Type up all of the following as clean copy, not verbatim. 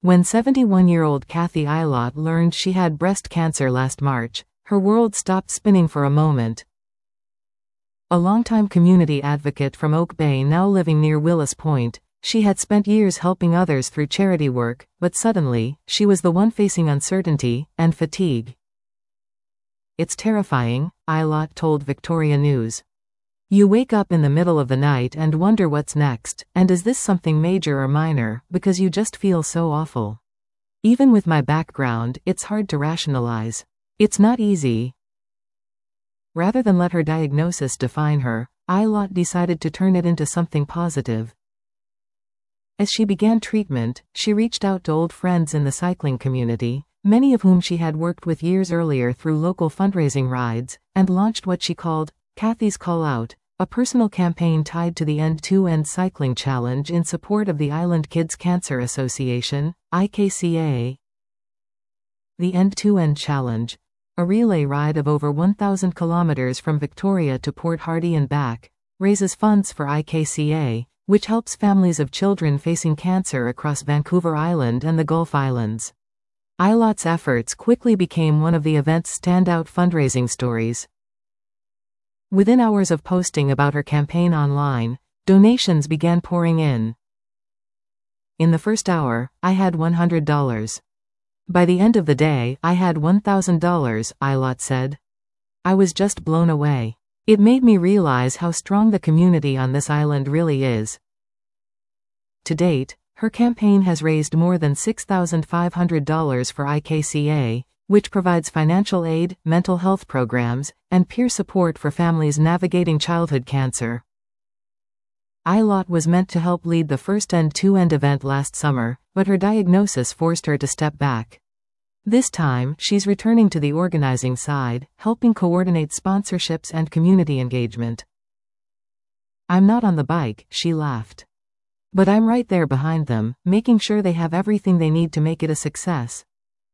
When 71-year-old Kathy Aylott learned she had breast cancer last March, her world stopped spinning for a moment. A longtime community advocate from Oak Bay, now living near Willis Point, she had spent years helping others through charity work, but suddenly, she was the one facing uncertainty and fatigue. "It's terrifying," Aylott told Victoria News. "You wake up in the middle of the night and wonder what's next, and is this something major or minor, because you just feel so awful. Even with my background, it's hard to rationalize. It's not easy." Rather than let her diagnosis define her, Aylott decided to turn it into something positive. As she began treatment, she reached out to old friends in the cycling community, many of whom she had worked with years earlier through local fundraising rides, and launched what she called Kathy's Call Out, a personal campaign tied to the End-to-End Cycling Challenge in support of the Island Kids Cancer Association, IKCA. The End-to-End Challenge, a relay ride of over 1,000 kilometers from Victoria to Port Hardy and back, raises funds for IKCA, which helps families of children facing cancer across Vancouver Island and the Gulf Islands. Aylott's efforts quickly became one of the event's standout fundraising stories. Within hours of posting about her campaign online, donations began pouring in. "In the first hour, I had $100. By the end of the day, I had $1,000, Aylott said. "I was just blown away. It made me realize how strong the community on this island really is." To date, her campaign has raised more than $6,500 for IKCA, which provides financial aid, mental health programs, and peer support for families navigating childhood cancer. Aylott was meant to help lead the first End-to-End event last summer, but her diagnosis forced her to step back. This time, she's returning to the organizing side, helping coordinate sponsorships and community engagement. "I'm not on the bike," she laughed. "But I'm right there behind them, making sure they have everything they need to make it a success."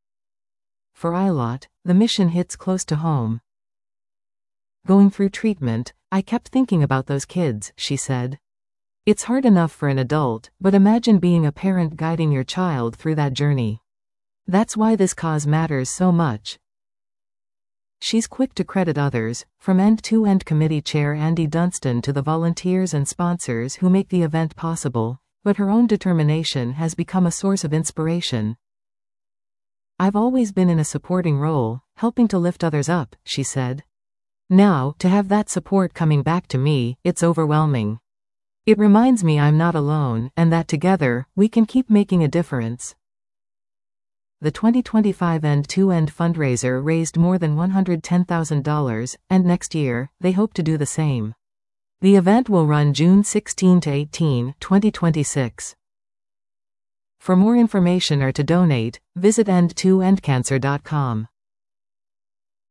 For Aylott, the mission hits close to home. "Going through treatment, I kept thinking about those kids," she said. "It's hard enough for an adult, but imagine being a parent guiding your child through that journey. That's why this cause matters so much." She's quick to credit others, from End-to-End Committee Chair Andy Dunstan to the volunteers and sponsors who make the event possible, but her own determination has become a source of inspiration. "I've always been in a supporting role, helping to lift others up," she said. "Now, to have that support coming back to me, it's overwhelming. It reminds me I'm not alone, and that together, we can keep making a difference." The 2025 End-to-End fundraiser raised more than $110,000, and next year, they hope to do the same. The event will run June 16 to 18, 2026. For more information or to donate, visit end2endcancer.com.